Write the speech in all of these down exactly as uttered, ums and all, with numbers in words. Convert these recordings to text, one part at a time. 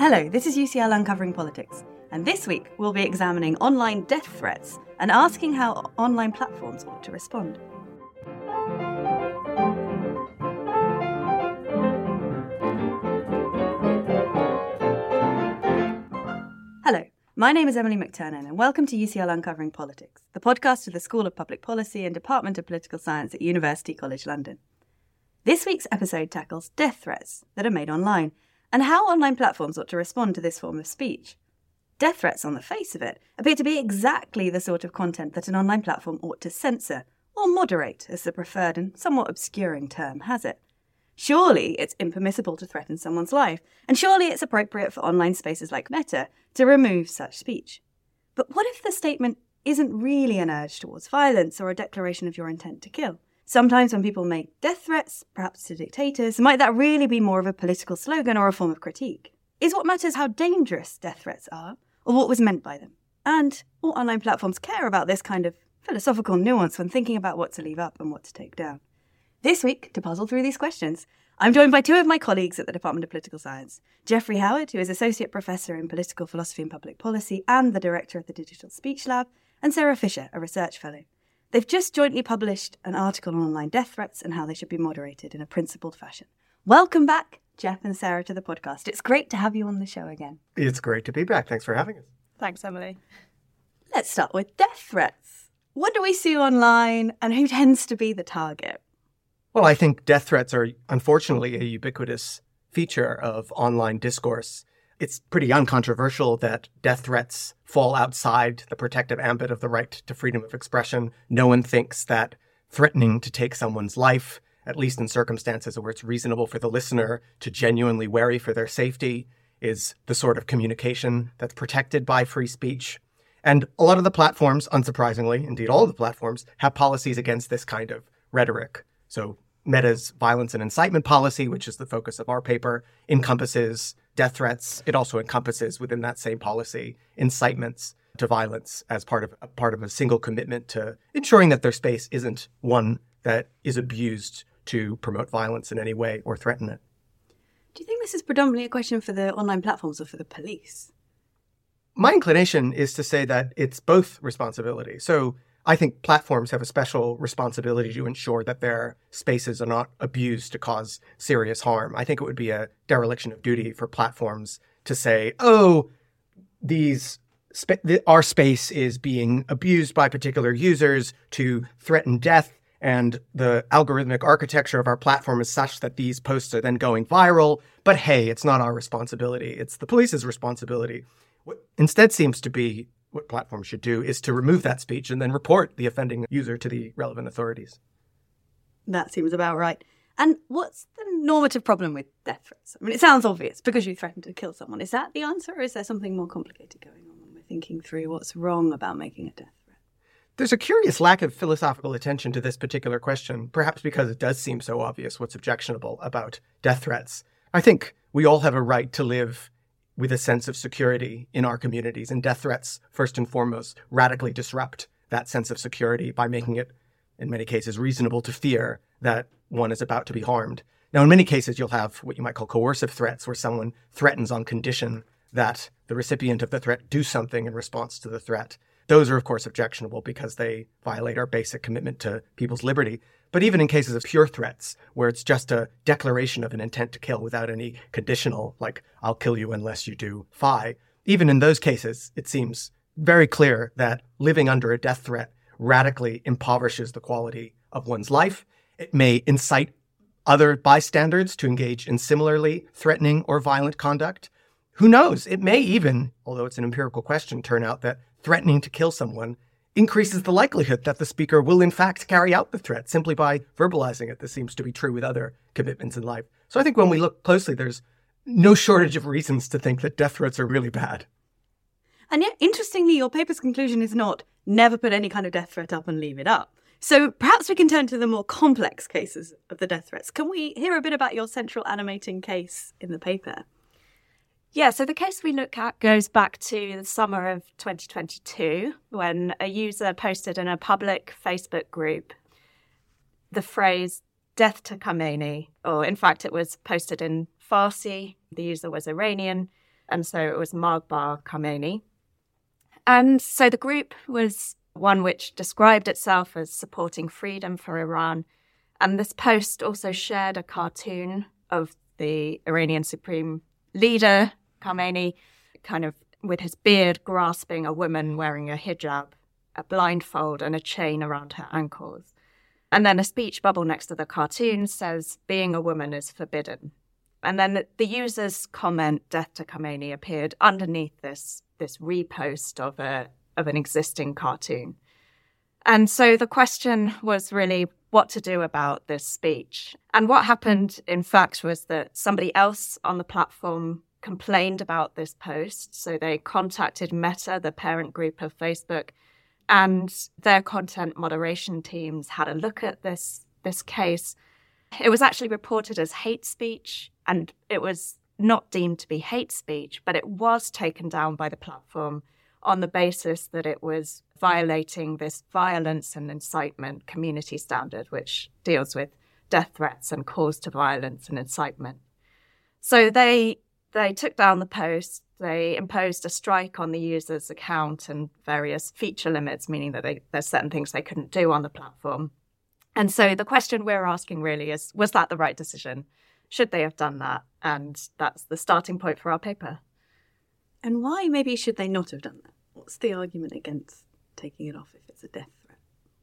Hello, this is U C L Uncovering Politics, and this week we'll be examining online death threats and asking how online platforms ought to respond. Hello, my name is Emily McTurnan, and welcome to U C L Uncovering Politics, the podcast of the School of Public Policy and Department of Political Science at University College London. This week's episode tackles death threats that are made online, and how online platforms ought to respond to this form of speech. Death threats, on the face of it, appear to be exactly the sort of content that an online platform ought to censor, or moderate, as the preferred and somewhat obscuring term has it. Surely it's impermissible to threaten someone's life, and surely it's appropriate for online spaces like Meta to remove such speech. But what if the statement isn't really an urge towards violence or a declaration of your intent to kill? Sometimes when people make death threats, perhaps to dictators, might that really be more of a political slogan or a form of critique? Is what matters how dangerous death threats are, or what was meant by them? And all online platforms care about this kind of philosophical nuance when thinking about what to leave up and what to take down. This week, to puzzle through these questions, I'm joined by two of my colleagues at the Department of Political Science, Geoffrey Howard, who is Associate Professor in Political Philosophy and Public Policy and the Director of the Digital Speech Lab, and Sarah Fisher, a Research Fellow. They've just jointly published an article on online death threats and how they should be moderated in a principled fashion. Welcome back, Jeff and Sarah, to the podcast. It's great to have you on the show again. It's great to be back. Thanks for having us. Thanks, Emily. Let's start with death threats. What do we see online and who tends to be the target? Well, I think death threats are unfortunately a ubiquitous feature of online discourse. It's pretty uncontroversial that death threats fall outside the protective ambit of the right to freedom of expression. No one thinks that threatening to take someone's life, at least in circumstances where it's reasonable for the listener to genuinely worry for their safety, is the sort of communication that's protected by free speech. And a lot of the platforms, unsurprisingly, indeed all of the platforms, have policies against this kind of rhetoric. So Meta's violence and incitement policy, which is the focus of our paper, encompasses death threats. It also encompasses within that same policy incitements to violence as part of a part of a single commitment to ensuring that their space isn't one that is abused to promote violence in any way or threaten it. Do you think this is predominantly a question for the online platforms or for the police? My inclination is to say that it's both responsibility. So I think platforms have a special responsibility to ensure that their spaces are not abused to cause serious harm. I think it would be a dereliction of duty for platforms to say, oh, these sp- th- our space is being abused by particular users to threaten death, and the algorithmic architecture of our platform is such that these posts are then going viral. But hey, it's not our responsibility. It's the police's responsibility. What instead seems to be what platforms should do is to remove that speech and then report the offending user to the relevant authorities. That seems about right. And what's the normative problem with death threats? I mean, it sounds obvious because you threatened to kill someone. Is that the answer, or is there something more complicated going on when we're thinking through what's wrong about making a death threat? There's a curious lack of philosophical attention to this particular question, perhaps because it does seem so obvious what's objectionable about death threats. I think we all have a right to live with a sense of security in our communities, and death threats, first and foremost, radically disrupt that sense of security by making it, in many cases, reasonable to fear that one is about to be harmed. Now, in many cases, you'll have what you might call coercive threats, where someone threatens on condition that the recipient of the threat do something in response to the threat. Those are, of course, objectionable because they violate our basic commitment to people's liberty. But even in cases of pure threats, where it's just a declaration of an intent to kill without any conditional, like, I'll kill you unless you do phi, even in those cases, it seems very clear that living under a death threat radically impoverishes the quality of one's life. It may incite other bystanders to engage in similarly threatening or violent conduct. Who knows? It may even, although it's an empirical question, turn out that threatening to kill someone increases the likelihood that the speaker will in fact carry out the threat simply by verbalizing it. This seems to be true with other commitments in life. So I think when we look closely, there's no shortage of reasons to think that death threats are really bad. And yet, interestingly, your paper's conclusion is not never put any kind of death threat up and leave it up. So perhaps we can turn to the more complex cases of the death threats. Can we hear a bit about your central animating case in the paper? Yeah, so the case we look at goes back to the summer of twenty twenty-two, when a user posted in a public Facebook group the phrase "death to Khamenei," or in fact it was posted in Farsi. The user was Iranian. And so it was Margbar Khamenei. And so the group was one which described itself as supporting freedom for Iran. And this post also shared a cartoon of the Iranian Supreme Leader, Khamenei, kind of with his beard grasping a woman wearing a hijab, a blindfold and a chain around her ankles. And then a speech bubble next to the cartoon says, "Being a woman is forbidden." And then the, the user's comment, "Death to Khamenei," appeared underneath this, this repost of a of an existing cartoon. And so the question was really what to do about this speech. And what happened, in fact, was that somebody else on the platform complained about this post. So they contacted Meta, the parent group of Facebook, and their content moderation teams had a look at this, this case. It was actually reported as hate speech, and it was not deemed to be hate speech, but it was taken down by the platform on the basis that it was violating this violence and incitement community standard, which deals with death threats and calls to violence and incitement. So they they took down the post, they imposed a strike on the user's account and various feature limits, meaning that they, there's certain things they couldn't do on the platform. And so the question we're asking really is, was that the right decision? Should they have done that? And that's the starting point for our paper. And why maybe should they not have done that? What's the argument against taking it off if it's a death threat?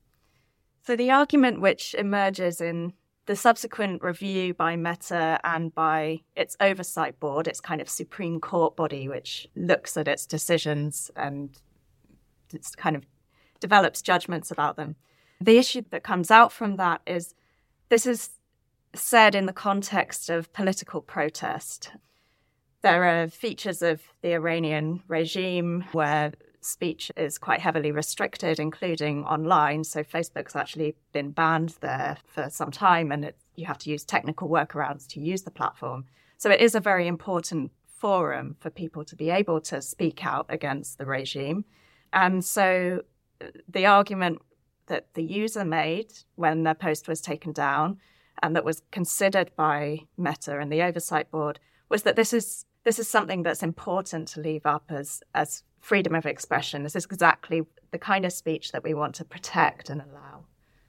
So the argument which emerges in the subsequent review by Meta and by its oversight board, its kind of Supreme Court body, which looks at its decisions and it's kind of develops judgments about them. The issue that comes out from that is this is said in the context of political protest. There are features of the Iranian regime where speech is quite heavily restricted, including online. So Facebook's actually been banned there for some time, and it, you have to use technical workarounds to use the platform. So it is a very important forum for people to be able to speak out against the regime. And so the argument that the user made when their post was taken down and that was considered by Meta and the oversight board was that this is this is something that's important to leave up as as freedom of expression. This is exactly the kind of speech that we want to protect and allow.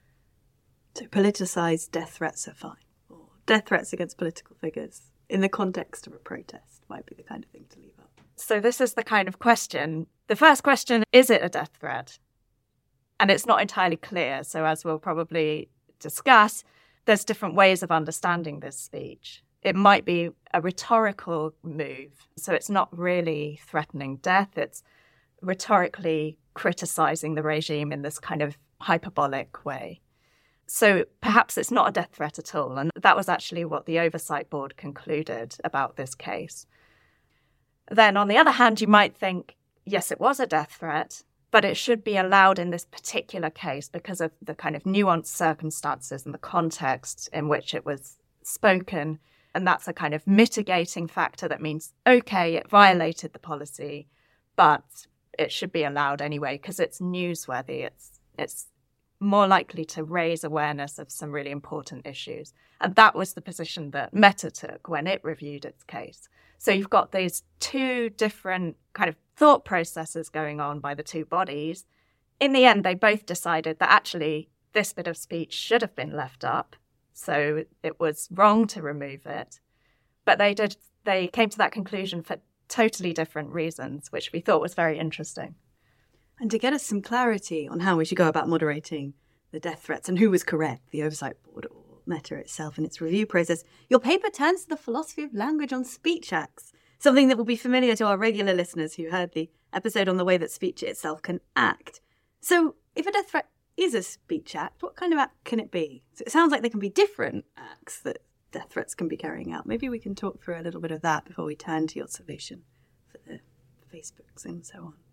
So politicised death threats are fine, or death threats against political figures in the context of a protest might be the kind of thing to leave up. So this is the kind of question. The first question, is it a death threat? And it's not entirely clear. So as we'll probably discuss, there's different ways of understanding this speech. It might be a rhetorical move. So it's not really threatening death. It's rhetorically criticizing the regime in this kind of hyperbolic way. So perhaps it's not a death threat at all. And that was actually what the oversight board concluded about this case. Then on the other hand, you might think, yes, it was a death threat, but it should be allowed in this particular case because of the kind of nuanced circumstances and the context in which it was spoken. And that's a kind of mitigating factor that means, okay, it violated the policy, but it should be allowed anyway because it's newsworthy. It's it's more likely to raise awareness of some really important issues. And that was the position that Meta took when it reviewed its case. So you've got these two different kind of thought processes going on by the two bodies. In the end, they both decided that actually this bit of speech should have been left up. So it was wrong to remove it. But they did. They came to that conclusion for totally different reasons, which we thought was very interesting. And to get us some clarity on how we should go about moderating the death threats and who was correct, the oversight board or Meta itself in its review process, your paper turns to the philosophy of language on speech acts, something that will be familiar to our regular listeners who heard the episode on the way that speech itself can act. So if a death threat is a speech act, what kind of act can it be? So it sounds like there can be different acts that death threats can be carrying out. Maybe we can talk through a little bit of that before we turn to your solution for the Facebooks and so on.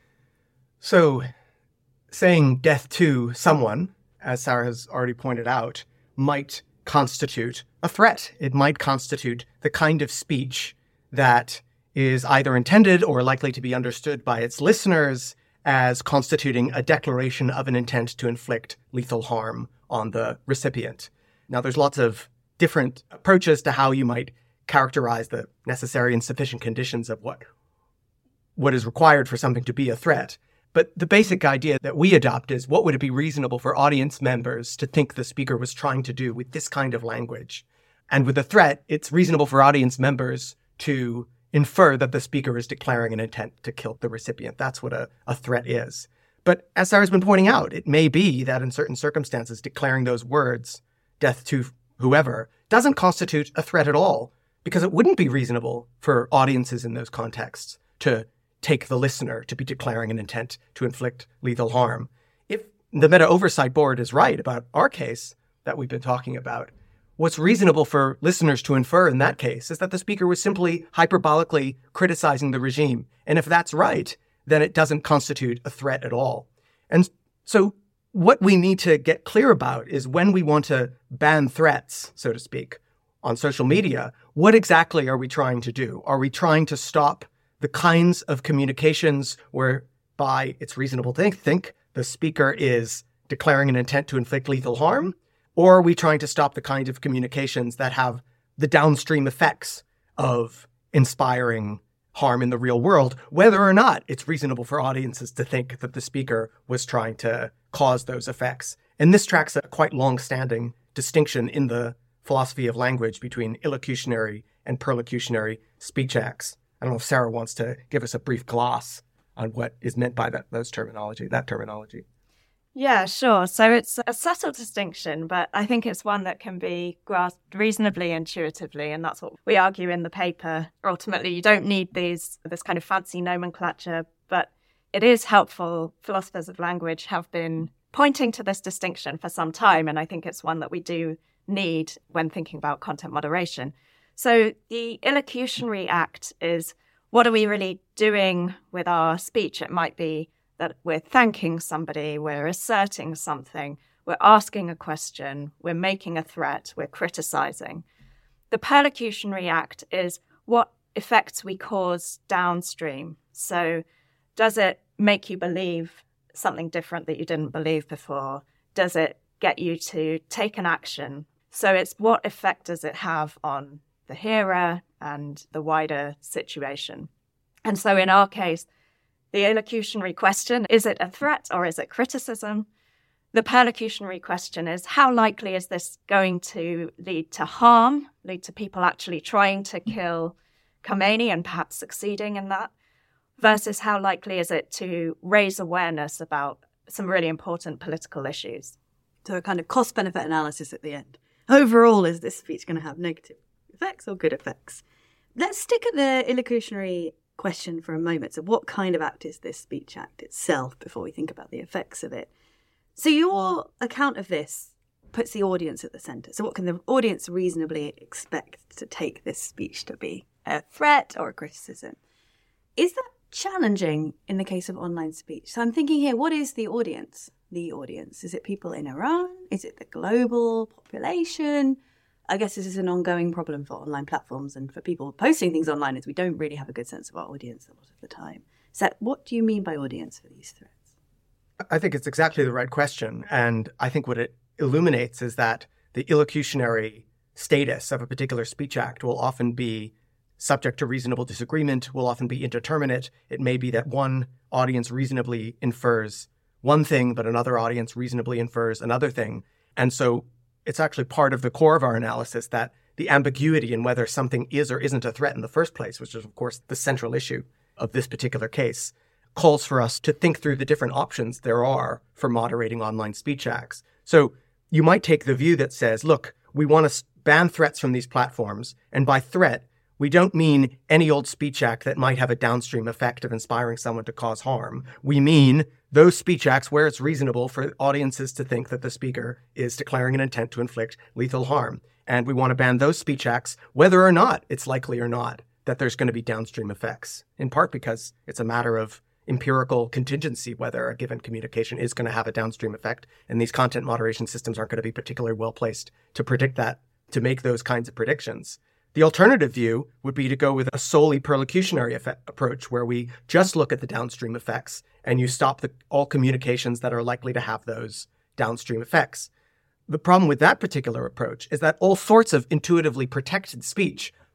So saying death to someone, as Sarah has already pointed out, might constitute a threat. It might constitute the kind of speech that is either intended or likely to be understood by its listeners as constituting a declaration of an intent to inflict lethal harm on the recipient. Now, there's lots of different approaches to how you might characterize the necessary and sufficient conditions of what, what is required for something to be a threat. But the basic idea that we adopt is, what would it be reasonable for audience members to think the speaker was trying to do with this kind of language? And with a threat, it's reasonable for audience members to infer that the speaker is declaring an intent to kill the recipient. That's what a, a threat is. But as Sarah's been pointing out, it may be that in certain circumstances, declaring those words, death to whoever, doesn't constitute a threat at all, because it wouldn't be reasonable for audiences in those contexts to take the listener to be declaring an intent to inflict lethal harm. If the Meta Oversight Board is right about our case that we've been talking about, what's reasonable for listeners to infer in that case is that the speaker was simply hyperbolically criticizing the regime. And if that's right, then it doesn't constitute a threat at all. And so what we need to get clear about is, when we want to ban threats, so to speak, on social media, what exactly are we trying to do? Are we trying to stop the kinds of communications whereby it's reasonable to think the speaker is declaring an intent to inflict lethal harm? Or are we trying to stop the kind of communications that have the downstream effects of inspiring harm in the real world, whether or not it's reasonable for audiences to think that the speaker was trying to cause those effects? And this tracks a quite long-standing distinction in the philosophy of language between illocutionary and perlocutionary speech acts. I don't know if Sarah wants to give us a brief gloss on what is meant by that those terminology, that terminology. Yeah, sure. So it's a subtle distinction, but I think it's one that can be grasped reasonably intuitively, and that's what we argue in the paper. Ultimately, you don't need these this kind of fancy nomenclature, but it is helpful. Philosophers of language have been pointing to this distinction for some time, and I think it's one that we do need when thinking about content moderation. So the illocutionary act is, what are we really doing with our speech? It might be that we're thanking somebody, we're asserting something, we're asking a question, we're making a threat, we're criticizing. The perlocutionary act is what effects we cause downstream. So does it make you believe something different that you didn't believe before? Does it get you to take an action? So it's what effect does it have on the hearer and the wider situation? And so in our case, the illocutionary question, is it a threat or is it criticism? The perlocutionary question is, how likely is this going to lead to harm, lead to people actually trying to kill Khomeini and perhaps succeeding in that, versus how likely is it to raise awareness about some really important political issues? So a kind of cost-benefit analysis at the end. Overall, is this speech going to have negative effects or good effects? Let's stick at the illocutionary question for a moment. So what kind of act is this speech act itself before we think about the effects of it? So your account of this puts the audience at the centre. So what can the audience reasonably expect to take this speech to be? A threat or a criticism? Is that challenging in the case of online speech? So I'm thinking here, what is the audience? The audience? Is it people in Iran? Is it the global population? I guess this is an ongoing problem for online platforms and for people posting things online, is we don't really have a good sense of our audience a lot of the time. So what do you mean by audience for these threats? I think it's exactly the right question. And I think what it illuminates is that the illocutionary status of a particular speech act will often be subject to reasonable disagreement, will often be indeterminate. It may be that one audience reasonably infers one thing, but another audience reasonably infers another thing. And so it's actually part of the core of our analysis that the ambiguity in whether something is or isn't a threat in the first place, which is, of course, the central issue of this particular case, calls for us to think through the different options there are for moderating online speech acts. So you might take the view that says, look, we want to ban threats from these platforms, and by threat, we don't mean any old speech act that might have a downstream effect of inspiring someone to cause harm. We mean those speech acts where it's reasonable for audiences to think that the speaker is declaring an intent to inflict lethal harm. And we want to ban those speech acts, whether or not it's likely or not that there's going to be downstream effects, in part because it's a matter of empirical contingency whether a given communication is going to have a downstream effect. And these content moderation systems aren't going to be particularly well placed to predict that, to make those kinds of predictions. The alternative view would be to go with a solely perlocutionary effect approach, where we just look at the downstream effects and you stop the, all communications that are likely to have those downstream effects. The problem with that particular approach is that all sorts of intuitively protected speech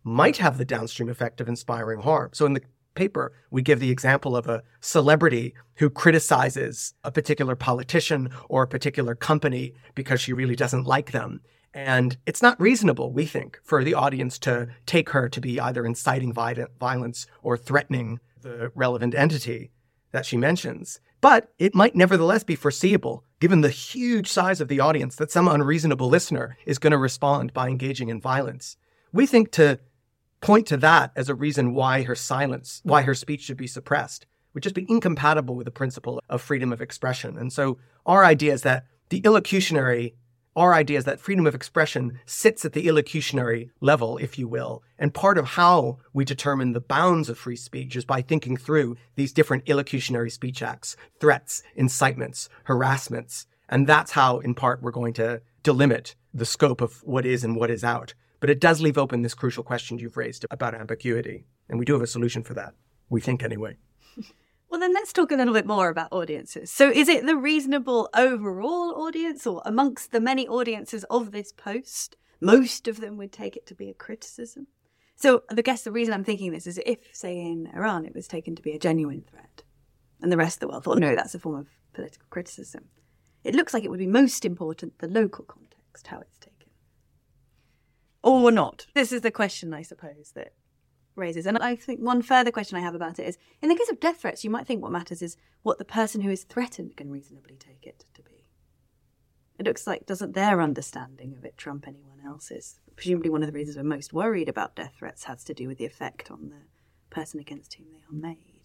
might have the downstream effect of inspiring harm. So in the paper, we give the example of a celebrity who criticizes a particular politician or a particular company because she really doesn't like them. And it's not reasonable, we think, for the audience to take her to be either inciting violence or threatening the relevant entity that she mentions. But it might nevertheless be foreseeable, given the huge size of the audience, that some unreasonable listener is going to respond by engaging in violence. We think to point to that as a reason why her silence, why her speech should be suppressed, would just be incompatible with the principle of freedom of expression. And so our idea is that the illocutionary, our idea is that freedom of expression sits at the illocutionary level, if you will. And part of how we determine the bounds of free speech is by thinking through these different illocutionary speech acts, threats, incitements, harassments. And that's how, in part, we're going to delimit the scope of what is and what is out. But it does leave open this crucial question you've raised about ambiguity. And we do have a solution for that, we think anyway. Well, then let's talk a little bit more about audiences. So is it the reasonable overall audience, or amongst the many audiences of this post, most of them would take it to be a criticism? So I guess the reason I'm thinking this is if, say, in Iran, it was taken to be a genuine threat, and the rest of the world thought, no, that's a form of political criticism, it looks like it would be most important the local context, how it's taken. Or not. This is the question, I suppose, that raises. And I think one further question I have about it is, in the case of death threats, you might think what matters is what the person who is threatened can reasonably take it to be. It looks like, doesn't their understanding of it trump anyone else's? Presumably one of the reasons we're most worried about death threats has to do with the effect on the person against whom they are made.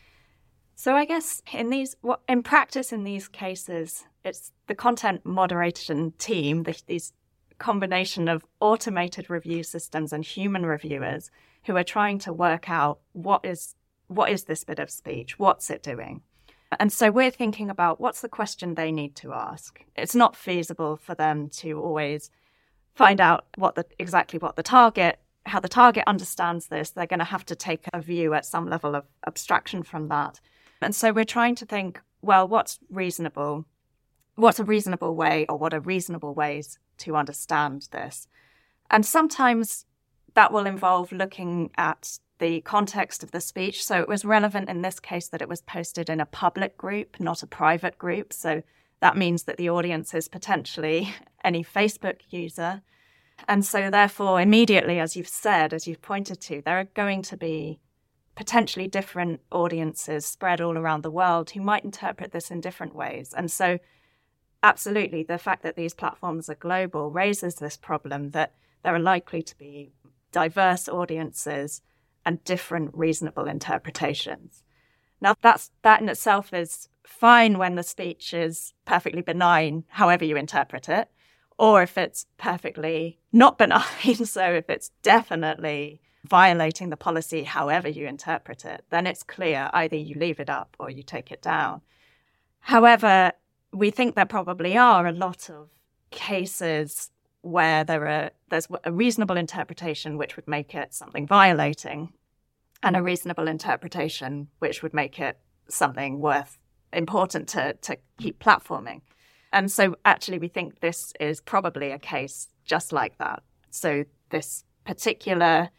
So I guess in these, in practice in these cases, it's the content moderation team, the, these combination of automated review systems and human reviewers who are trying to work out what is what is this bit of speech, what's it doing? And so we're thinking about what's the question they need to ask. It's not feasible for them to always find out what the exactly what the target, how the target understands this. They're going to have to take a view at some level of abstraction from that. And so we're trying to think, well, what's reasonable? What's a reasonable way, or what are reasonable ways to understand this? And sometimes that will involve looking at the context of the speech. So it was relevant in this case that it was posted in a public group, not a private group. So that means that the audience is potentially any Facebook user. And so therefore, immediately, as you've said, as you've pointed to, there are going to be potentially different audiences spread all around the world who might interpret this in different ways. And so absolutely, the fact that these platforms are global raises this problem that there are likely to be diverse audiences and different reasonable interpretations. Now, that's that in itself is fine when the speech is perfectly benign, however you interpret it, or if it's perfectly not benign, so if it's definitely violating the policy, however you interpret it, then it's clear either you leave it up or you take it down. However, we think there probably are a lot of cases where there are there's a reasonable interpretation which would make it something violating, and a reasonable interpretation which would make it something worth important to, to keep platforming. And so actually we think this is probably a case just like that. So this particular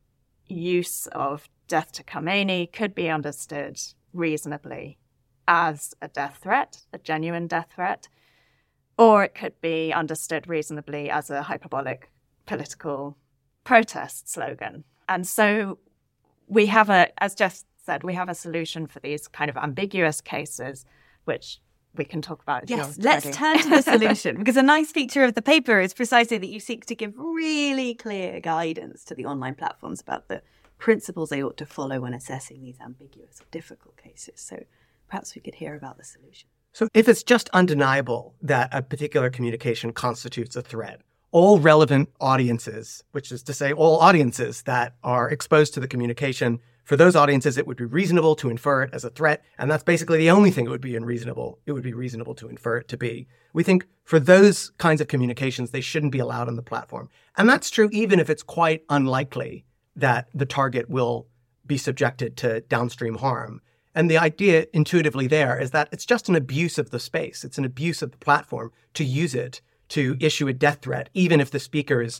use of death to Khomeini could be understood reasonably as a death threat, a genuine death threat, or it could be understood reasonably as a hyperbolic political protest slogan. And so we have a, as Jeff said, we have a solution for these kind of ambiguous cases, which we can talk about. Yes, let's ready. turn to the solution, because a nice feature of the paper is precisely that you seek to give really clear guidance to the online platforms about the principles they ought to follow when assessing these ambiguous or difficult cases. So perhaps we could hear about the solution. So if it's just undeniable that a particular communication constitutes a threat, all relevant audiences, which is to say all audiences that are exposed to the communication, for those audiences, it would be reasonable to infer it as a threat. And that's basically the only thing it would be unreasonable. It would be reasonable to infer it to be. We think for those kinds of communications, they shouldn't be allowed on the platform. And that's true even if it's quite unlikely that the target will be subjected to downstream harm. And the idea intuitively there is that it's just an abuse of the space. It's an abuse of the platform to use it to issue a death threat, even if the speaker is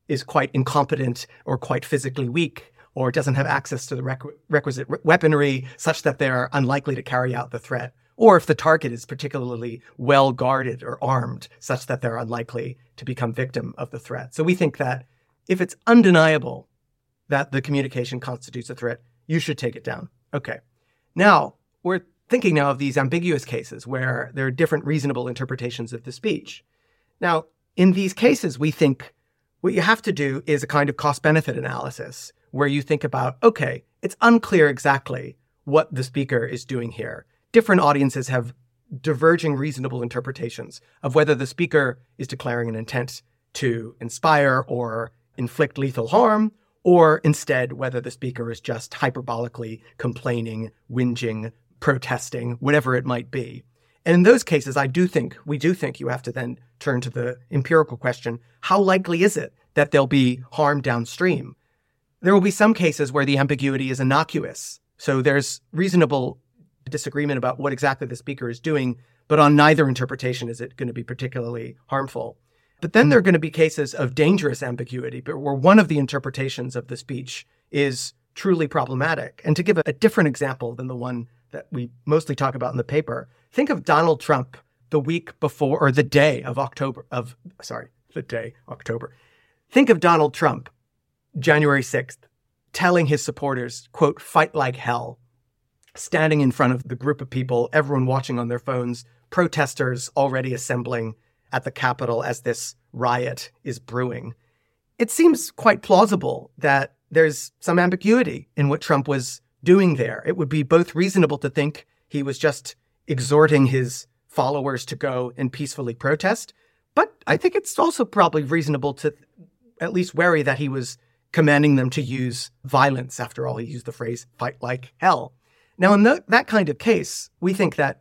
is quite incompetent or quite physically weak or doesn't have access to the requ- requisite re- weaponry such that they're unlikely to carry out the threat, or if the target is particularly well guarded or armed such that they're unlikely to become victim of the threat. So we think that if it's undeniable that the communication constitutes a threat, you should take it down. Okay. Now, we're thinking now of these ambiguous cases where there are different reasonable interpretations of the speech. Now, in these cases, we think what you have to do is a kind of cost-benefit analysis where you think about, okay, it's unclear exactly what the speaker is doing here. Different audiences have diverging reasonable interpretations of whether the speaker is declaring an intent to inspire or inflict lethal harm, or instead whether the speaker is just hyperbolically complaining, whinging, protesting, whatever it might be. And in those cases, I do think, we do think you have to then turn to the empirical question, how likely is it that there'll be harm downstream? There will be some cases where the ambiguity is innocuous. So there's reasonable disagreement about what exactly the speaker is doing, but on neither interpretation is it going to be particularly harmful. But then there are going to be cases of dangerous ambiguity, but where one of the interpretations of the speech is truly problematic. And to give a different example than the one that we mostly talk about in the paper, think of Donald Trump the week before, or the day of October, of, sorry, the day, October. Think of Donald Trump, January sixth, telling his supporters, quote, fight like hell, standing in front of the group of people, everyone watching on their phones, protesters already assembling at the Capitol as this riot is brewing. It seems quite plausible that there's some ambiguity in what Trump was doing there. It would be both reasonable to think he was just exhorting his followers to go and peacefully protest, but I think it's also probably reasonable to at least worry that he was commanding them to use violence. After all, he used the phrase fight like hell. Now, in the, that kind of case, we think that,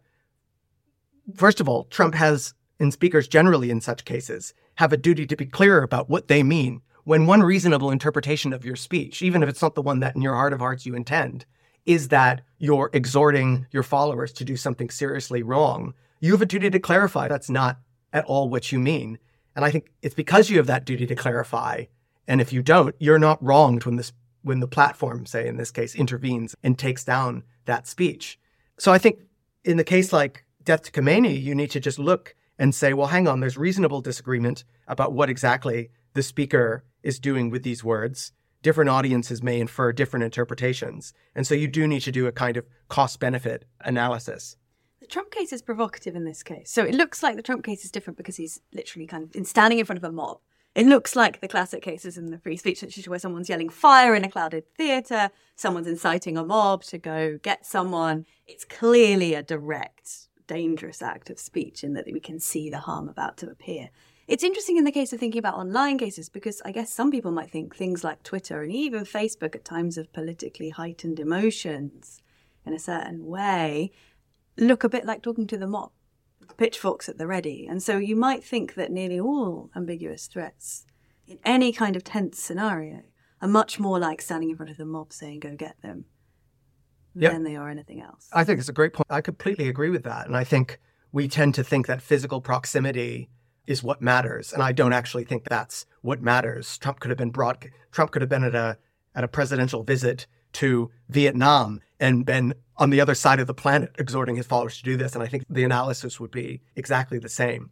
first of all, Trump has, and speakers generally in such cases, have a duty to be clear about what they mean. When one reasonable interpretation of your speech, even if it's not the one that in your heart of hearts you intend, is that you're exhorting your followers to do something seriously wrong, you have a duty to clarify that's not at all what you mean. And I think it's because you have that duty to clarify. And if you don't, you're not wronged when this when the platform, say in this case, intervenes and takes down that speech. So I think in the case like Death to Khomeini, you need to just look and say, well, hang on, there's reasonable disagreement about what exactly the speaker is doing with these words. Different audiences may infer different interpretations. And so you do need to do a kind of cost-benefit analysis. The Trump case is provocative in this case. So it looks like the Trump case is different because he's literally kind of in standing in front of a mob. It looks like the classic cases in the free speech literature where someone's yelling fire in a crowded theatre, someone's inciting a mob to go get someone. It's clearly a direct, dangerous act of speech in that we can see the harm about to appear. It's interesting in the case of thinking about online cases because I guess some people might think things like Twitter and even Facebook at times of politically heightened emotions in a certain way look a bit like talking to the mob, pitchforks at the ready. And so you might think that nearly all ambiguous threats in any kind of tense scenario are much more like standing in front of the mob saying, go get them, yep. than they are anything else. I think it's a great point. I completely agree with that. And I think we tend to think that physical proximity is what matters. And I don't actually think that's what matters. Trump could have been brought, Trump could have been at a, at a presidential visit to Vietnam and been on the other side of the planet exhorting his followers to do this. And I think the analysis would be exactly the same.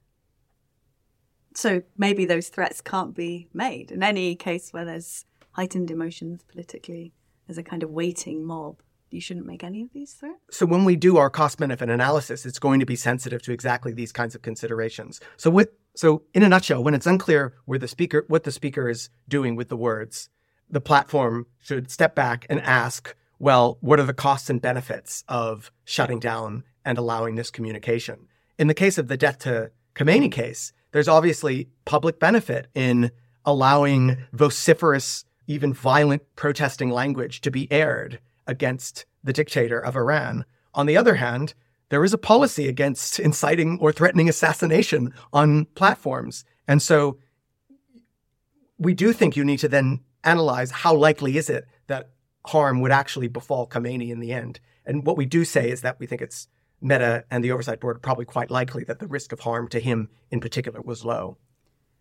So maybe those threats can't be made. In any case where there's heightened emotions politically, there's a kind of waiting mob. You shouldn't make any of these threats? So when we do our cost-benefit analysis, it's going to be sensitive to exactly these kinds of considerations. So with, so in a nutshell, when it's unclear where the speaker, what the speaker is doing with the words, the platform should step back and ask, well, what are the costs and benefits of shutting down and allowing this communication? In the case of the Death to Khomeini case, there's obviously public benefit in allowing vociferous, even violent protesting language to be aired against the dictator of Iran. On the other hand, there is a policy against inciting or threatening assassination on platforms. And so we do think you need to then analyze how likely is it that harm would actually befall Khomeini in the end. And what we do say is that we think it's Meta and the Oversight Board are probably quite likely that the risk of harm to him in particular was low.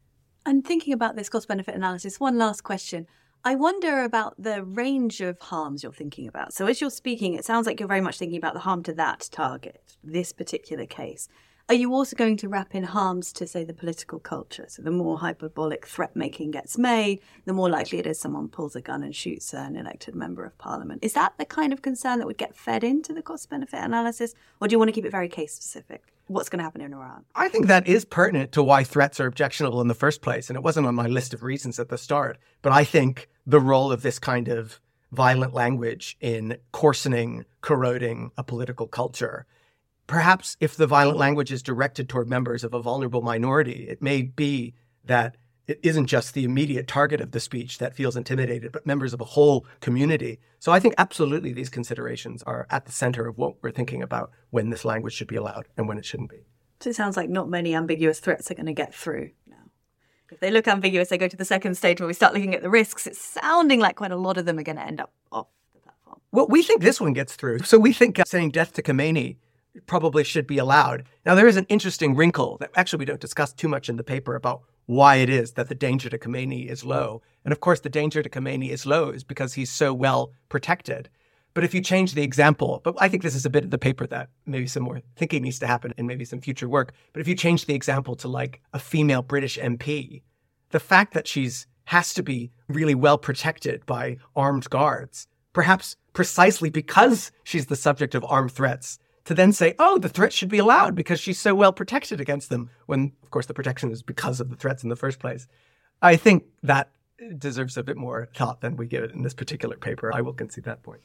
And thinking about this cost-benefit analysis, one last question. I wonder about the range of harms you're thinking about. So as you're speaking, it sounds like you're very much thinking about the harm to that target, this particular case. Are you also going to wrap in harms to, say, the political culture? So the more hyperbolic threat-making gets made, the more likely it is someone pulls a gun and shoots an elected member of parliament. Is that the kind of concern that would get fed into the cost-benefit analysis? Or do you want to keep it very case-specific? What's going to happen in Iran? I think that is pertinent to why threats are objectionable in the first place. And it wasn't on my list of reasons at the start. But I think the role of this kind of violent language in coarsening, corroding a political culture, perhaps if the violent language is directed toward members of a vulnerable minority, it may be that it isn't just the immediate target of the speech that feels intimidated, but members of a whole community. So I think absolutely these considerations are at the center of what we're thinking about when this language should be allowed and when it shouldn't be. So it sounds like not many ambiguous threats are going to get through now. If they look ambiguous, they go to the second stage where we start looking at the risks. It's sounding like quite a lot of them are going to end up off the platform. Well, we think this one gets through. So we think uh, saying death to Khomeini probably should be allowed. Now, there is an interesting wrinkle that actually we don't discuss too much in the paper about why it is that the danger to Khomeini is low. And of course, the danger to Khomeini is low is because he's so well protected. But if you change the example, but I think this is a bit of the paper that maybe some more thinking needs to happen and maybe some future work. But if you change the example to like a female British M P, the fact that she's has to be really well protected by armed guards, perhaps precisely because she's the subject of armed threats, to then say, oh, the threat should be allowed because she's so well protected against them, when, of course, the protection is because of the threats in the first place. I think that deserves a bit more thought than we give it in this particular paper. I will concede that point.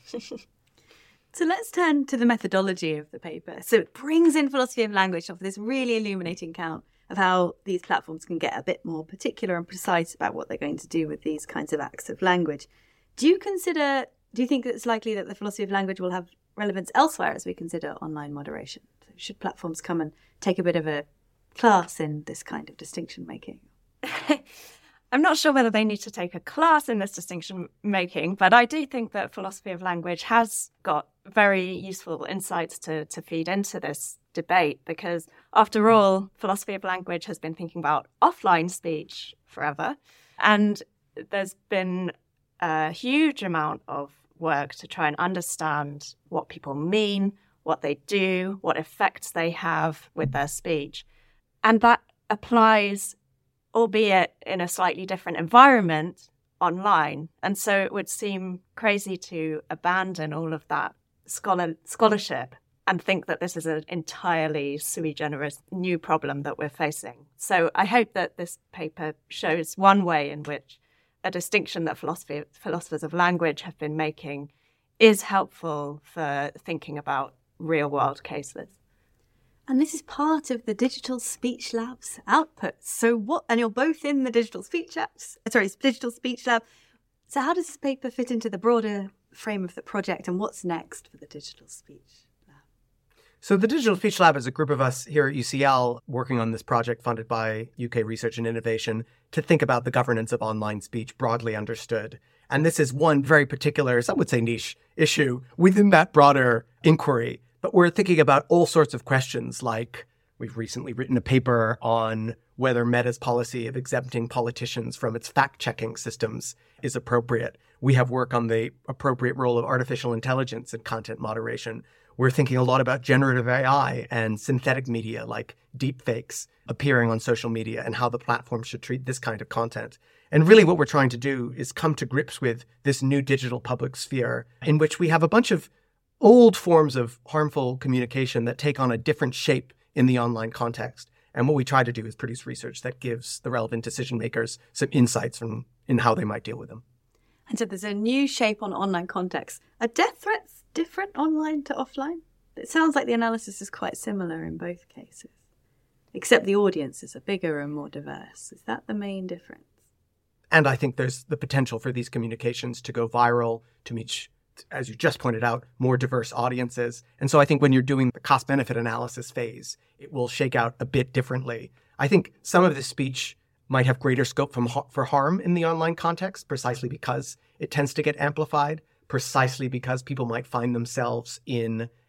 So let's turn to the methodology of the paper. So it brings in philosophy of language off this really illuminating account of how these platforms can get a bit more particular and precise about what they're going to do with these kinds of acts of language. Do you consider, do you think it's likely that the philosophy of language will have relevance elsewhere as we consider online moderation? So should platforms come and take a bit of a class in this kind of distinction making? I'm not sure whether they need to take a class in this distinction making, but I do think that philosophy of language has got very useful insights to, to feed into this debate, because after all, philosophy of language has been thinking about offline speech forever. And there's been a huge amount of work to try and understand what people mean, what they do, what effects they have with their speech. And that applies, albeit in a slightly different environment, online. And so it would seem crazy to abandon all of that scholar- scholarship and think that this is an entirely sui generis new problem that we're facing. So I hope that this paper shows one way in which a distinction that philosophy, philosophers of language have been making is helpful for thinking about real-world cases. And this is part of the Digital Speech Lab's output. So what, and you're both in the Digital Speech Labs, sorry, Digital Speech Lab. So how does this paper fit into the broader frame of the project, and what's next for the Digital Speech Lab? So the Digital Speech Lab is a group of us here at U C L working on this project funded by U K Research and Innovation to think about the governance of online speech broadly understood. And this is one very particular, some would say niche, issue within that broader inquiry. But we're thinking about all sorts of questions, like we've recently written a paper on whether Meta's policy of exempting politicians from its fact-checking systems is appropriate. We have work on the appropriate role of artificial intelligence in content moderation. We're thinking a lot about generative A I and synthetic media like deepfakes appearing on social media and how the platform should treat this kind of content. And really what we're trying to do is come to grips with this new digital public sphere in which we have a bunch of old forms of harmful communication that take on a different shape in the online context. And what we try to do is produce research that gives the relevant decision makers some insights from, in how they might deal with them. And so there's a new shape on online context. Are death threats different online to offline? It sounds like the analysis is quite similar in both cases, except the audiences are bigger and more diverse. Is that the main difference? And I think there's the potential for these communications to go viral, to reach, as you just pointed out, more diverse audiences. And so I think when you're doing the cost-benefit analysis phase, it will shake out a bit differently. I think some of this speech might have greater scope from, for harm in the online context, precisely because it tends to get amplified, precisely because people might find themselves in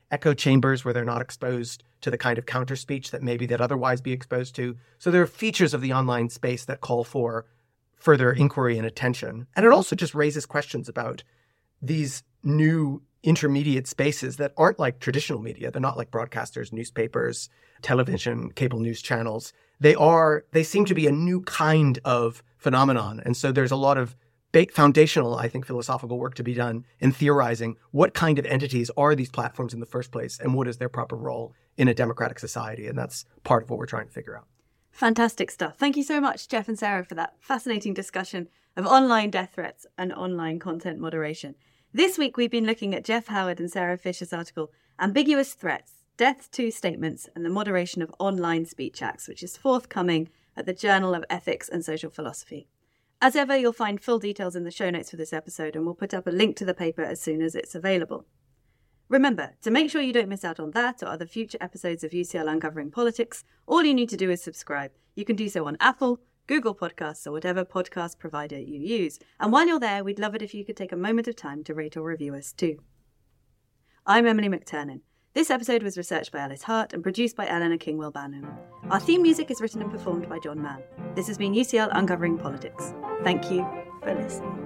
echo chambers where they're not exposed to the kind of counter speech that maybe they'd otherwise be exposed to. So there are features of the online space that call for further inquiry and attention. And it also just raises questions about these new intermediate spaces that aren't like traditional media. They're not like broadcasters, newspapers, television, cable news channels. They are, they seem to be a new kind of phenomenon. And so there's a lot of foundational, I think, philosophical work to be done in theorizing what kind of entities are these platforms in the first place and what is their proper role in a democratic society. And that's part of what we're trying to figure out. Fantastic stuff. Thank you so much, Jeff and Sarah, for that fascinating discussion of online death threats and online content moderation. This week, we've been looking at Jeff Howard and Sarah Fisher's article, Ambiguous Threats, Death to Statements and the Moderation of Online Speech Acts, which is forthcoming at the Journal of Ethics and Social Philosophy. As ever, you'll find full details in the show notes for this episode, and we'll put up a link to the paper as soon as it's available. Remember, to make sure you don't miss out on that or other future episodes of U C L Uncovering Politics, all you need to do is subscribe. You can do so on Apple, Google Podcasts, or whatever podcast provider you use. And while you're there, we'd love it if you could take a moment of time to rate or review us too. I'm Emily McTurnan. This episode was researched by Alice Hart and produced by Eleanor Kingwell-Banham. Our theme music is written and performed by John Mann. This has been U C L Uncovering Politics. Thank you for listening.